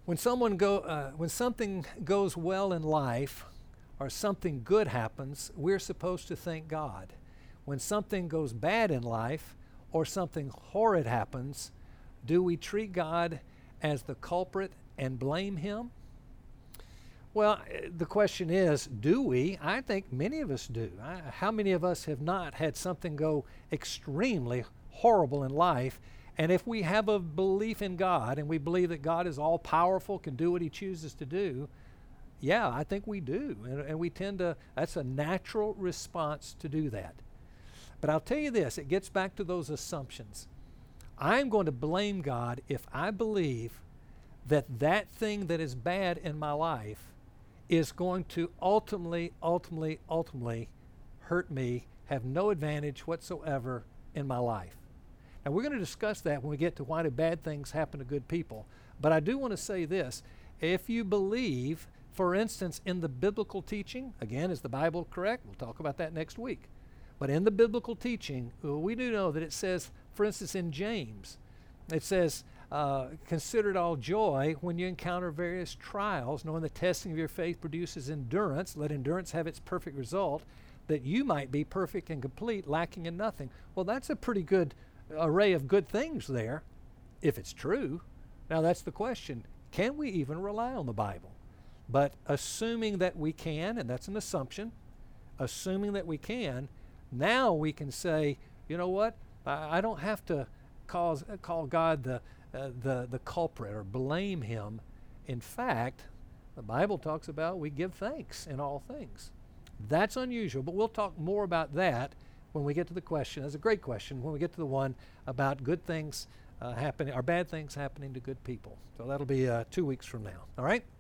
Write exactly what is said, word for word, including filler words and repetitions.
When someone go, uh, when something goes well in life or something good happens, we're supposed to thank God. When something goes bad in life or something horrid happens, do we treat God as the culprit and blame him? Well, the question is, do we? I think many of us do. I, how many of us have not had something go extremely horrible in life? And if we have a belief in God and we believe that God is all powerful, can do what he chooses to do, yeah, I think we do. And, and we tend to, that's a natural response to do that. But I'll tell you this, it gets back to those assumptions. I'm going to blame God if I believe that that thing that is bad in my life is going to ultimately, ultimately, ultimately hurt me, have no advantage whatsoever in my life. Now, we're going to discuss that when we get to why do bad things happen to good people. But I do want to say this. If you believe, for instance, in the biblical teaching, again, is the Bible correct? We'll talk about that next week. But in the biblical teaching, we do know that it says, for instance, in James, it says, uh, consider it all joy when you encounter various trials, knowing the testing of your faith produces endurance. Let endurance have its perfect result, that you might be perfect and complete, lacking in nothing. Well, that's a pretty good array of good things there, if it's true. Now, that's the question. Can we even rely on the Bible? But assuming that we can, and that's an assumption, assuming that we can, now we can say, you know what? I, I don't have to cause, call God the, uh, the, the culprit or blame him. In fact, the Bible talks about we give thanks in all things. That's unusual, but we'll talk more about that when we get to the question. That's a great question when we get to the one about good things uh, happening, or bad things happening to good people. So that'll be uh, two weeks from now. All right?